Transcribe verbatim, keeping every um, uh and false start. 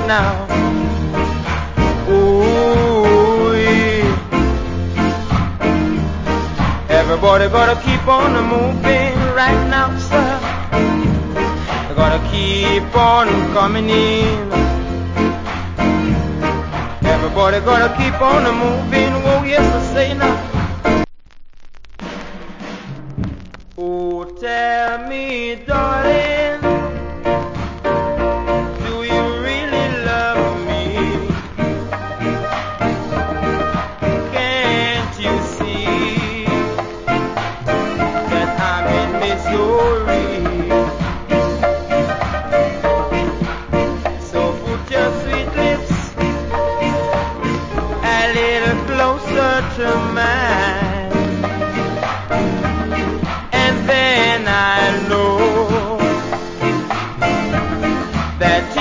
now. Ooh, everybody gotta keep on moving right now, sir. They gotta keep on coming in. Everybody gotta keep on moving. Oh yes, I say now. Oh, tell me, darling, do you really love me? Can't you see that I'm in misery? So put your sweet lips a little closer to mine, and then I know that